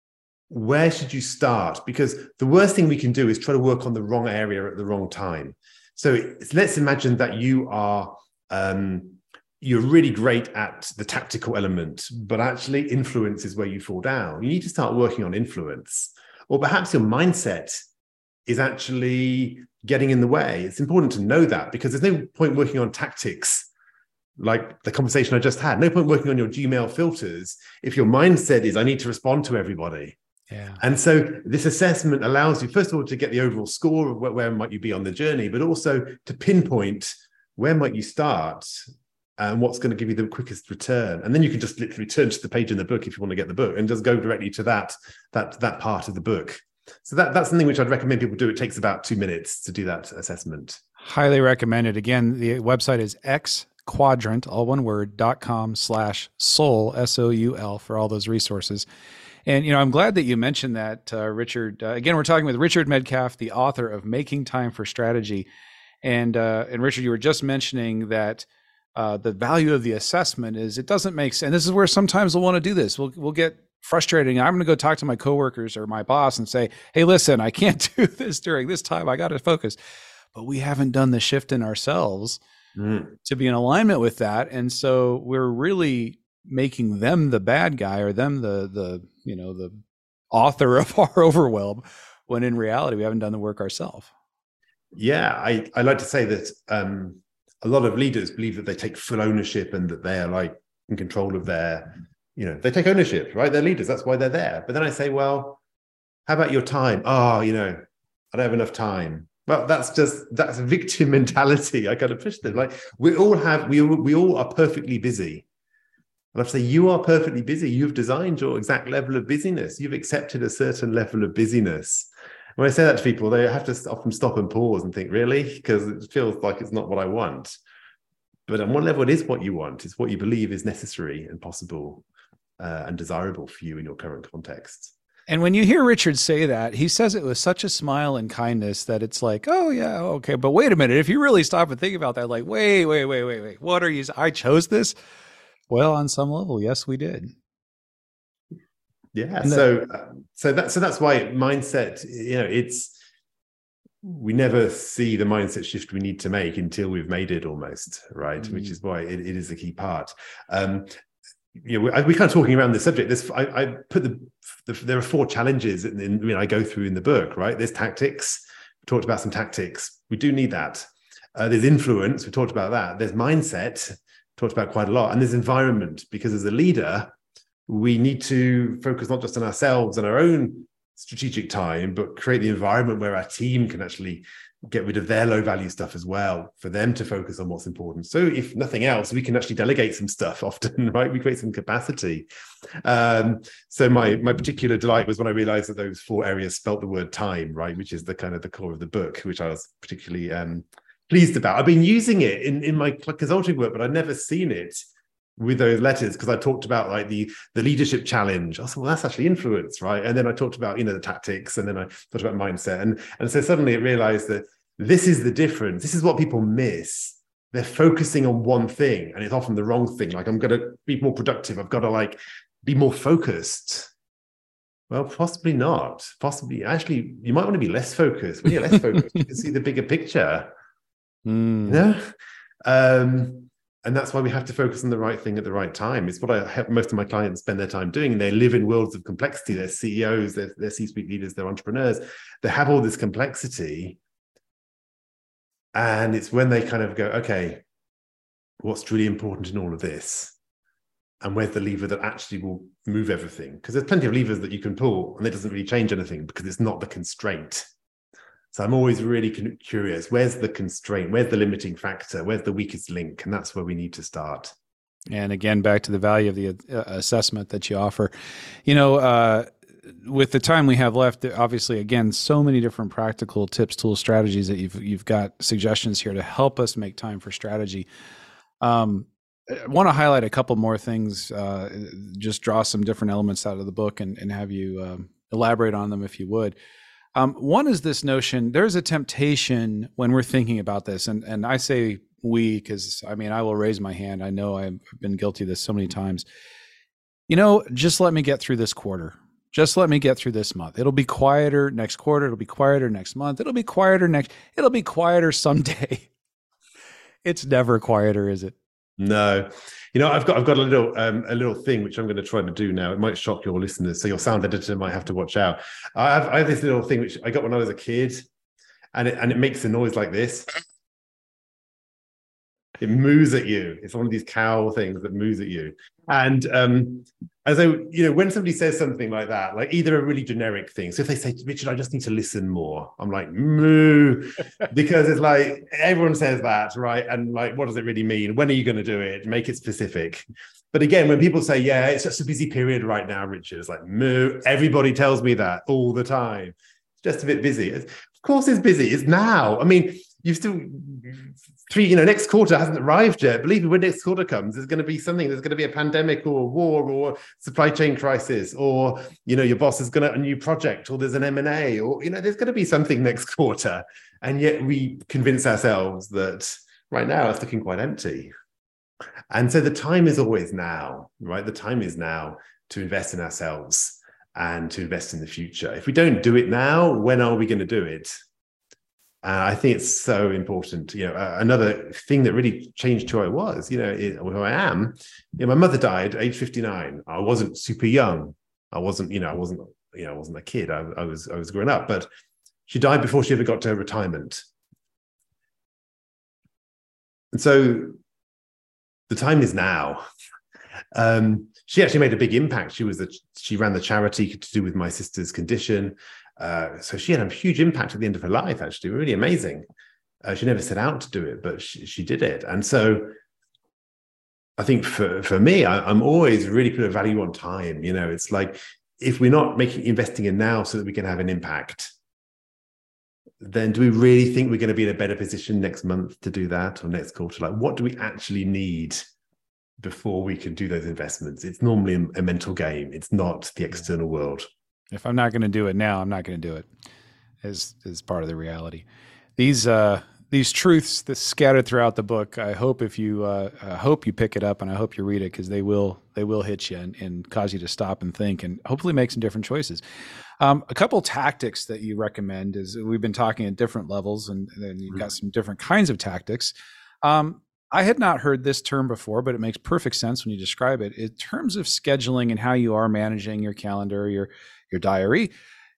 where should you start? Because the worst thing we can do is try to work on the wrong area at the wrong time. So let's imagine that you are, um, you're really great at the tactical element, but actually influence is where you fall down. You need to start working on influence. Or perhaps your mindset is actually getting in the way. It's important to know that, because there's no point working on tactics like the conversation I just had. No point working on your Gmail filters if your mindset is, I need to respond to everybody. Yeah. And so this assessment allows you, first of all, to get the overall score of where, where might you be on the journey, but also to pinpoint where might you start and what's going to give you the quickest return. And then you can just literally turn to the page in the book if you want to get the book and just go directly to that, that, that part of the book. So that, that's something which I'd recommend people do. It takes about two minutes to do that assessment. Highly recommended. Again, the website is X Quadrant, all one word, dot com slash soul, S O U L, for all those resources. And, you know, I'm glad that you mentioned that, uh, Richard. Uh, again, we're talking with Richard Medcalf, the author of Making Time for Strategy. And, uh, and Richard, you were just mentioning that uh, the value of the assessment is it doesn't make sense. And this is where sometimes we'll want to do this. We'll, we'll get frustrated. I'm going to go talk to my coworkers or my boss and say, hey, listen, I can't do this during this time. I got to focus. But we haven't done the shift in ourselves mm. to be in alignment with that. And so we're really making them the bad guy, or them the, the, you know, the author of our overwhelm, when in reality, we haven't done the work ourselves. Yeah. I, I like to say that um, a lot of leaders believe that they take full ownership and that they are like in control of their, you know, they take ownership, right? They're leaders. That's why they're there. But then I say, well, how about your time? Oh, you know, I don't have enough time. Well, that's just, that's a victim mentality. I got to push them. Like we all have, we, we all are perfectly busy. And I have to say, you are perfectly busy. You've designed your exact level of busyness. You've accepted a certain level of busyness. When I say that to people, they have to often stop and pause and think, really? Because it feels like it's not what I want. But on one level, it is what you want. It's what you believe is necessary and possible uh, and desirable for you in your current context. And when you hear Richard say that, he says it with such a smile and kindness that it's like, oh, yeah, okay. But wait a minute. If you really stop and think about that, like, wait, wait, wait, wait, wait. What are you? I chose this? Well, on some level, yes, we did. Yeah. So, um, so that, so that's why mindset, you know, it's, we never see the mindset shift we need to make until we've made it almost, right? Mm-hmm. Which is why it, it is a key part. Um, you know, we, we're kind of talking around this subject. This, I, I put the, the, there are four challenges in, in, I mean, I go through in the book, right? There's tactics. We talked about some tactics. We do need that. Uh, there's influence. We talked about that. There's mindset. Talked about quite a lot. And there's environment, because as a leader, we need to focus not just on ourselves and our own strategic time, but create the environment where our team can actually get rid of their low value stuff as well, for them to focus on what's important. So if nothing else, we can actually delegate some stuff often, right? We create some capacity. Um, so my, my particular delight was when I realized that those four areas spelt the word time, right? Which is the kind of the core of the book, which I was particularly um, pleased about. I've been using it in, in my consulting work, but I'd never seen it with those letters, because I talked about like the, the leadership challenge. I said, well, that's actually influence, right? And then I talked about, you know, the tactics, and then I talked about mindset. And, and so suddenly it realized that this is the difference. This is what people miss. They're focusing on one thing, and it's often the wrong thing. Like, I'm going to be more productive. I've got to like be more focused. Well, possibly not. Possibly, actually, you might want to be less focused. When you're less focused, you can see the bigger picture. Mm. You know? Um, and that's why we have to focus on the right thing at the right time. It's what I have most of my clients spend their time doing. They live in worlds of complexity. They're C E Os, they're, they're C-suite leaders, they're entrepreneurs. They have all this complexity. And it's when they kind of go, okay, what's really important in all of this? And where's the lever that actually will move everything? Because there's plenty of levers that you can pull, and it doesn't really change anything because it's not the constraint. So I'm always really curious, where's the constraint? Where's the limiting factor? Where's the weakest link? And that's where we need to start. And again, back to the value of the uh, assessment that you offer. You know, uh, with the time we have left, obviously, again, so many different practical tips, tools, strategies that you've you've got suggestions here to help us make time for strategy. Um, I want to highlight a couple more things, uh, just draw some different elements out of the book and, and have you um, elaborate on them if you would. Um, one is this notion, there's a temptation when we're thinking about this, and, and I say we, because I mean, I will raise my hand. I know I've been guilty of this so many times. You know, just let me get through this quarter. Just let me get through this month. It'll be quieter next quarter. It'll be quieter next month. It'll be quieter next, it'll be quieter someday. It's never quieter, is it? No, you know, I've got I've got a little um, a little thing which I'm going to try to do now. It might shock your listeners, so your sound editor might have to watch out. I have, I have this little thing which I got when I was a kid, and it and it makes a noise like this. It moos at you. It's one of these cow things that moos at you. And um, as I, you know, when somebody says something like that, like either a really generic thing. So if they say, Richard, I just need to listen more. I'm like, moo, because it's like, everyone says that, right? And like, what does it really mean? When are you going to do it? Make it specific. But again, when people say, yeah, it's just a busy period right now, Richard, it's like, moo, everybody tells me that all the time. It's just a bit busy. It's, of course it's busy. It's now. I mean, you've still... Three, you know, next quarter hasn't arrived yet. Believe me, when next quarter comes, there's going to be something. There's going to be a pandemic or a war or supply chain crisis, or, you know, your boss is going to a new project, or there's an M and A, or, you know, there's going to be something next quarter. And yet we convince ourselves that right now it's looking quite empty. And so the time is always now, right? The time is now to invest in ourselves and to invest in the future. If we don't do it now, when are we going to do it? Uh, I think it's so important. You know, uh, another thing that really changed who I was, you know, it, who I am. You know, my mother died at age fifty-nine. I wasn't super young. I wasn't, you know, I wasn't, you know, I wasn't a kid. I, I was, I was growing up. But she died before she ever got to her retirement. And so the time is now. Um, she actually made a big impact. She was the, she ran the charity to do with my sister's condition. Uh, so she had a huge impact at the end of her life, actually, really amazing. Uh, she never set out to do it, but she, she did it. And so I think for, for me, I, I'm always really put a value on time. You know, it's like, if we're not making investing in now so that we can have an impact, then do we really think we're going to be in a better position next month to do that, or next quarter? Like, what do we actually need before we can do those investments? It's normally a, a mental game. It's not the external world. If I'm not going to do it now, I'm not going to do it, is is part of the reality. These uh, these truths that scattered throughout the book, I hope if you uh, I hope you pick it up, and I hope you read it, because they will they will hit you and, and cause you to stop and think, and hopefully make some different choices. Um, a couple tactics that you recommend is, we've been talking at different levels, and then you've got some different kinds of tactics. Um, I had not heard this term before, but it makes perfect sense when you describe it. In terms of scheduling and how you are managing your calendar, your your diary,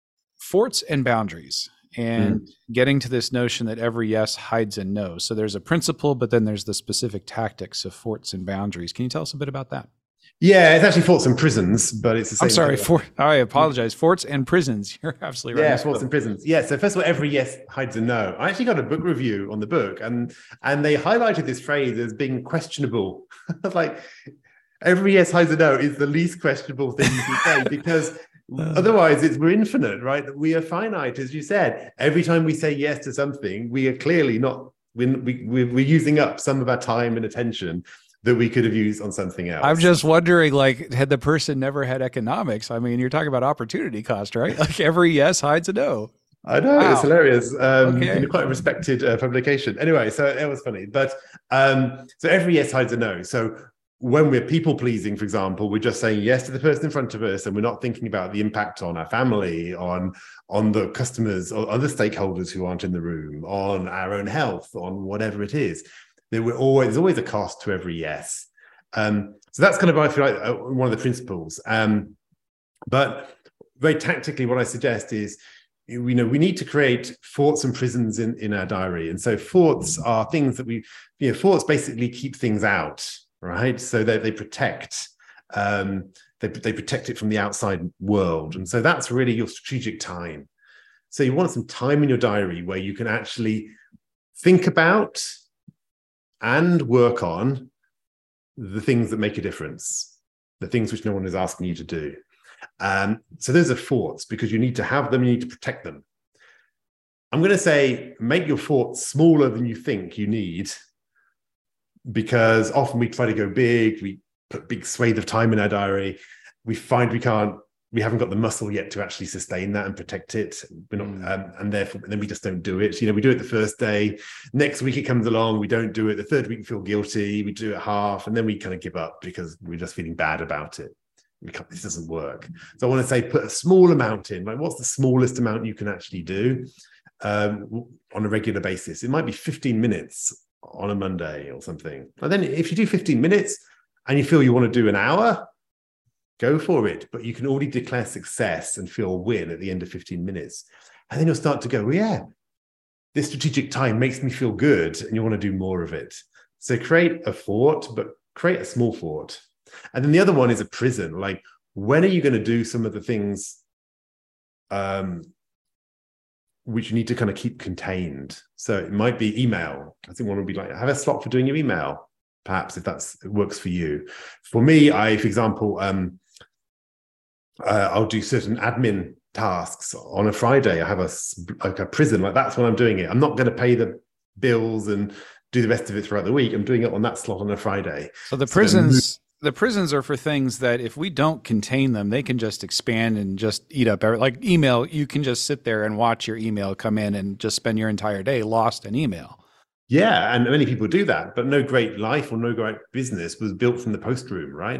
forts and boundaries, and mm. getting to this notion that every yes hides a no. So there's a principle, but then there's the specific tactics of forts and boundaries. Can you tell us a bit about that? Yeah, it's actually forts and prisons, but it's the same. I'm sorry, for, I apologize. Forts and prisons. You're absolutely right. Yeah, forts and prisons. Yeah. So first of all, every yes hides a no. I actually got a book review on the book, and and they highlighted this phrase as being questionable. I was like, every yes hides a no is the least questionable thing you can say, because otherwise it's we're infinite, right? We are finite, as you said. Every time we say yes to something, we are clearly not. We we we're using up some of our time and attention that we could have used on something else. I'm just wondering, like, had the person never had economics? I mean, you're talking about opportunity cost, right? Like, every yes hides a no. I know, wow. It's hilarious. Um, okay. Quite a respected uh, publication. Anyway, so it was funny. But um, so every yes hides a no. So when we're people pleasing, for example, we're just saying yes to the person in front of us, and we're not thinking about the impact on our family, on on the customers or other stakeholders who aren't in the room, on our own health, on whatever it is. There were always there's always a cost to every yes. Um, so that's kind of, I feel like, uh, one of the principles. Um, but very tactically, what I suggest is, you know, we need to create forts and prisons in, in our diary. And so forts are things that we, you know, forts basically keep things out, right? So they, they protect, um, they, they protect it from the outside world. And so that's really your strategic time. So you want some time in your diary where you can actually think about and work on the things that make a difference, the things which no one is asking you to do. Um, so those are forts, because you need to have them, you need to protect them. I'm going to say, make your forts smaller than you think you need, because often we try to go big, we put big swathe of time in our diary. We find we can't, we haven't got the muscle yet to actually sustain that and protect it. We're not, mm. um, and therefore, then we just don't do it. You know, we do it the first day. Next week it comes along, we don't do it. The third week we feel guilty. We do it half, and then we kind of give up because we're just feeling bad about it. We can't, this doesn't work. So I want to say, put a small amount in. Like, what's the smallest amount you can actually do um, on a regular basis? It might be fifteen minutes on a Monday or something. And then if you do fifteen minutes and you feel you want to do an hour, go for it. But you can already declare success and feel a win at the end of fifteen minutes. And then you'll start to go, well, yeah, this strategic time makes me feel good, and you want to do more of it. So create a fort, but create a small fort. And then the other one is a prison. Like, when are you going to do some of the things um, which you need to kind of keep contained? So it might be email. I think one would be like, have a slot for doing your email, perhaps, if that's it works for you. For me, I, for example, um, uh, I'll do certain admin tasks on a Friday. I have a like a prison, like that's when I'm doing it. I'm not going to pay the bills and do the rest of it throughout the week. I'm doing it on that slot on a Friday. So the prisons, so the prisons are for things that if we don't contain them, they can just expand and just eat up every, like email. You can just sit there and watch your email come in and just spend your entire day lost in email. Yeah, and many people do that, but no great life or no great business was built from the post room, right?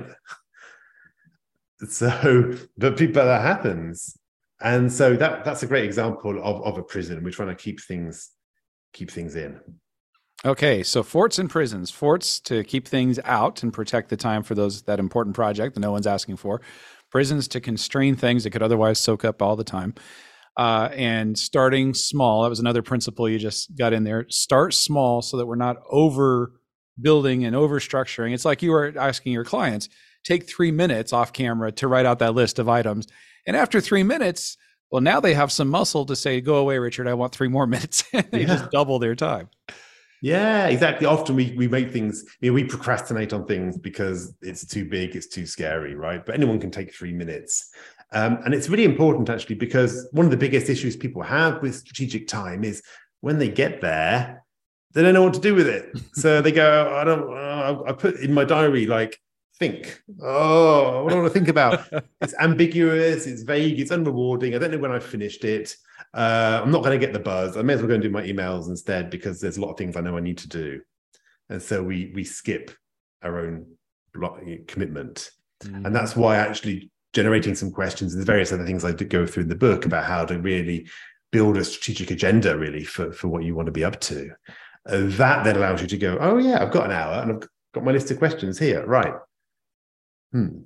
So, but people, that happens, and so that that's a great example of of a prison. We're trying to keep things keep things in. Okay, so forts and prisons. Forts to keep things out and protect the time for those that important project that no one's asking for. Prisons to constrain things that could otherwise soak up all the time. Uh, and starting small. That was another principle you just got in there. Start small so that we're not overbuilding and overstructuring. It's like you were asking your clients, take three minutes off camera to write out that list of items. And after three minutes, well, now they have some muscle to say, go away, Richard, I want three more minutes. They yeah. just double their time. Yeah, exactly. Often we we make things, you know, we procrastinate on things because it's too big, it's too scary, right? But anyone can take three minutes. Um, and it's really important, actually, because one of the biggest issues people have with strategic time is when they get there, they don't know what to do with it. So they go, I don't, uh, I put in my diary, like, think. Oh, what do I want to think about? It's ambiguous, it's vague, it's unrewarding. I don't know when I finished it. Uh, I'm not going to get the buzz. I may as well go and do my emails instead because there's a lot of things I know I need to do. And so we we skip our own commitment. Mm-hmm. And that's why actually generating some questions and various other things I did go through in the book about how to really build a strategic agenda really for, for what you want to be up to. Uh, that then allows you to go, oh yeah, I've got an hour and I've got my list of questions here. Right. Hmm.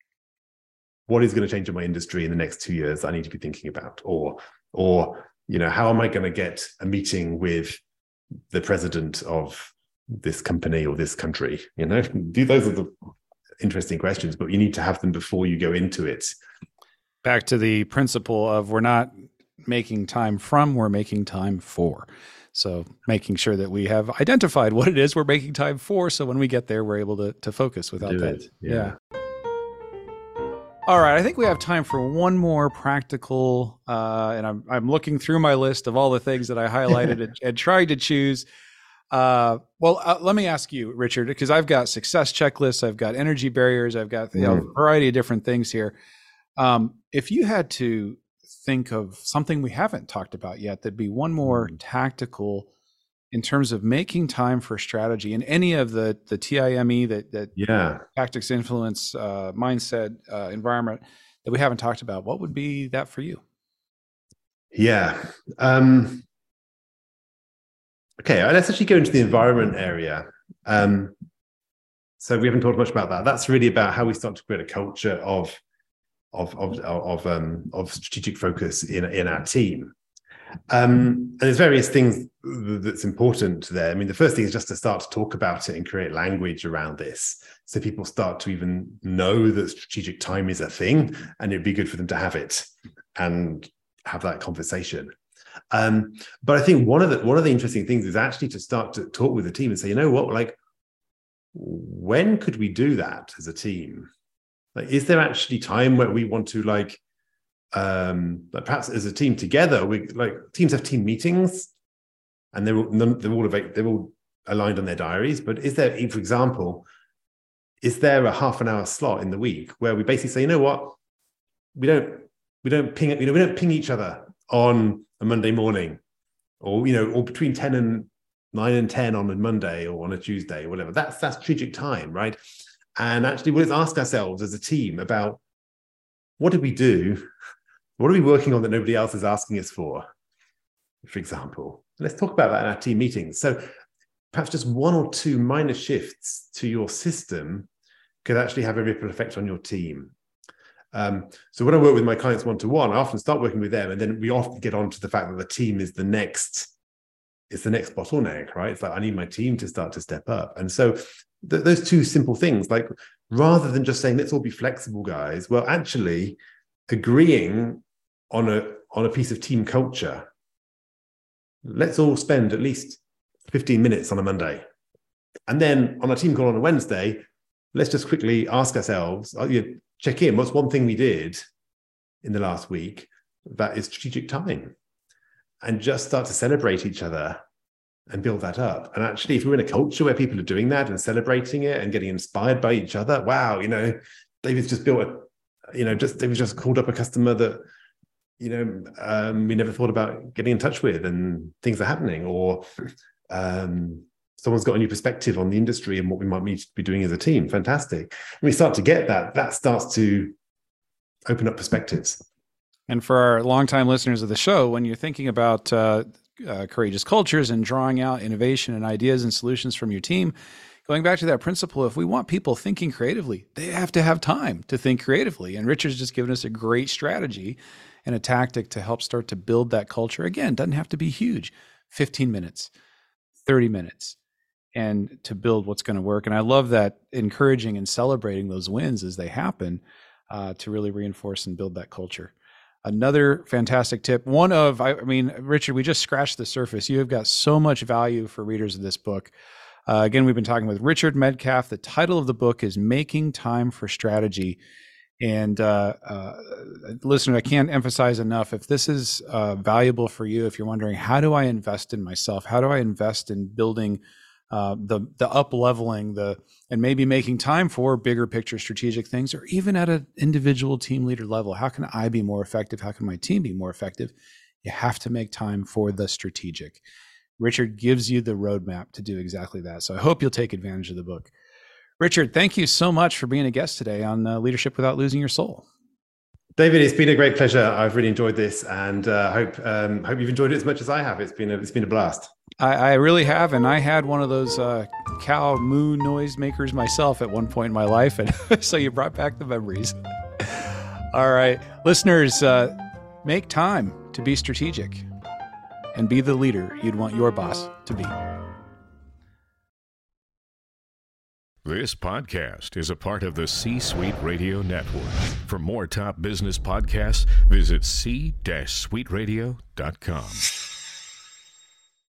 What is going to change in my industry in the next two years that I need to be thinking about? Or, or, you know, how am I going to get a meeting with the president of this company or this country? You know, do those are the interesting questions, but you need to have them before you go into it. Back to the principle of we're not making time from, we're making time for. So making sure that we have identified what it is we're making time for. So when we get there, we're able to, to focus without do that. It. Yeah. yeah. All right, I think we have time for one more practical, uh, and I'm I'm looking through my list of all the things that I highlighted and, and tried to choose. Uh, well, uh, let me ask you, Richard, because I've got success checklists, I've got energy barriers, I've got you know, a variety of different things here. Um, if you had to think of something we haven't talked about yet, that'd be one more tactical in terms of making time for strategy in any of the the T I M E, that that yeah. tactics, influence, uh, mindset, uh, environment that we haven't talked about, what would be that for you? Yeah. Um, okay, let's actually go into the environment area. Um, so we haven't talked much about that. That's really about how we start to create a culture of of of of um, of strategic focus in in our team. Um, and there's various things that's important there. I mean, the first thing is just to start to talk about it and create language around this, so people start to even know that strategic time is a thing, and it'd be good for them to have it and have that conversation. Um, but I think one of the one of the interesting things is actually to start to talk with the team and say, you know what, like, when could we do that as a team? Like, is there actually time where we want to like um but perhaps as a team together, we like teams have team meetings and they're all they're all they're all aligned on their diaries, but is there, for example, is there a half an hour slot in the week where we basically say, you know what, we don't we don't ping you know we don't ping each other on a Monday morning, or you know, or between ten and nine and ten on a Monday or on a Tuesday or whatever. That's that's strategic time, right? And actually, we'll ask ourselves as a team about what did we do, what are we working on that nobody else is asking us for, for example. Let's talk about that in our team meetings. So perhaps just one or two minor shifts to your system could actually have a ripple effect on your team. Um, so when I work with my clients one-to-one, I often start working with them, and then we often get on to the fact that the team is the next, it's the next bottleneck, right? It's like, I need my team to start to step up. And so th- those two simple things, like rather than just saying, let's all be flexible, guys, well, actually agreeing on a, on a piece of team culture, let's all spend at least fifteen minutes on a Monday. And then on a team call on a Wednesday, let's just quickly ask ourselves, you know, check in, what's one thing we did in the last week that is strategic time? And just start to celebrate each other and build that up. And actually, if we're in a culture where people are doing that and celebrating it and getting inspired by each other, wow, you know, David's just built a, you know, just David's just called up a customer that, you know, um, we never thought about getting in touch with, and things are happening. Or um, someone's got a new perspective on the industry and what we might need to be doing as a team. Fantastic. When we start to get that, that starts to open up perspectives. And for our longtime listeners of the show, when you're thinking about uh, uh, courageous cultures and drawing out innovation and ideas and solutions from your team, going back to that principle, if we want people thinking creatively, they have to have time to think creatively. And Richard's just given us a great strategy and a tactic to help start to build that culture. Again, doesn't have to be huge, fifteen minutes, thirty minutes, and to build what's going to work. And I love that, encouraging and celebrating those wins as they happen uh, to really reinforce and build that culture. Another fantastic tip, one of, I mean, Richard, we just scratched the surface. You have got so much value for readers of this book. Uh, again, we've been talking with Richard Medcalf. The title of the book is Making Time for Strategy. And uh, uh, listener, I can't emphasize enough, if this is uh, valuable for you, if you're wondering, how do I invest in myself? How do I invest in building uh, the the up leveling, the and maybe making time for bigger picture strategic things, or even at an individual team leader level? How can I be more effective? How can my team be more effective? You have to make time for the strategic. Richard gives you the roadmap to do exactly that. So I hope you'll take advantage of the book. Richard, thank you so much for being a guest today on uh, Leadership Without Losing Your Soul. David, it's been a great pleasure. I've really enjoyed this, and uh, hope um, hope you've enjoyed it as much as I have. It's been a, it's been a blast. I, I really have, and I had one of those uh, cow moo noise makers myself at one point in my life, and so you brought back the memories. All right, listeners, uh, make time to be strategic and be the leader you'd want your boss to be. This podcast is a part of the C-Suite Radio Network. For more top business podcasts, visit c suite radio dot com.